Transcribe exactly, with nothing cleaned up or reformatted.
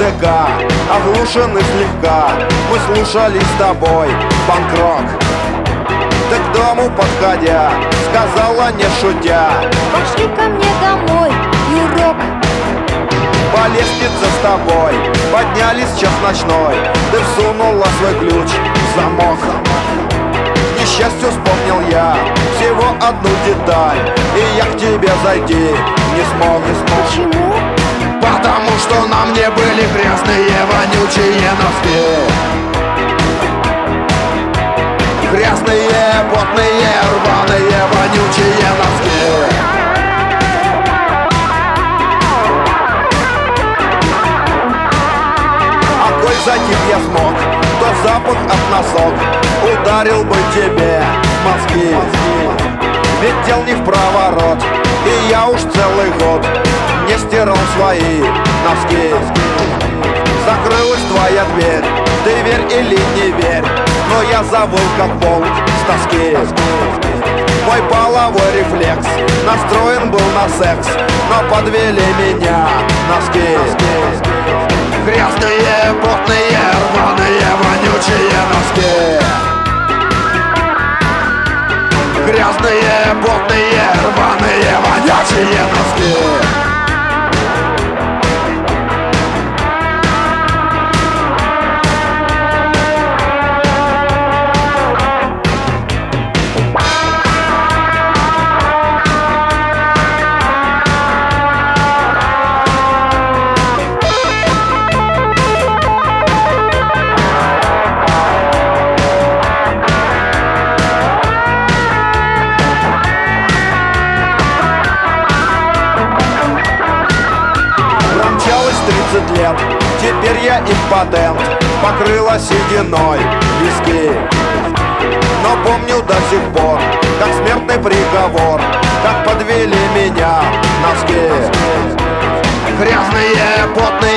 ДК, оглушены слегка. Мы слушали с тобой панк-рок. Ты к дому подходя сказала, не шутя: пошли ко мне домой, Юрок. по лестнице с тобой поднялись час ночной. Ты всунула свой ключ в замок. К несчастью вспомнил я всего одну деталь, и я к тебе зайти не смог, не смог. Почему? Потому что на мне были грязные, вонючие носки. Грязные, потные, рваные, вонючие носки. А коль затих я смог, то запах от носок ударил бы тебе в мозги. Ведь дел не в проворот, и я уж целый год не стирал свои носки. Закрылась твоя дверь, ты верь или не верь, но я завыл как волк с тоски. Мой половой рефлекс настроен был на секс, но подвели меня носки. Грязные, потные, рваные, вонючие носки. Грязные, потные, рваные, вонючие носки. тридцать лет, теперь я импотент, покрыла сединой виски. Но помню до сих пор, как смертный приговор, как подвели меня носки. Грязные, потные,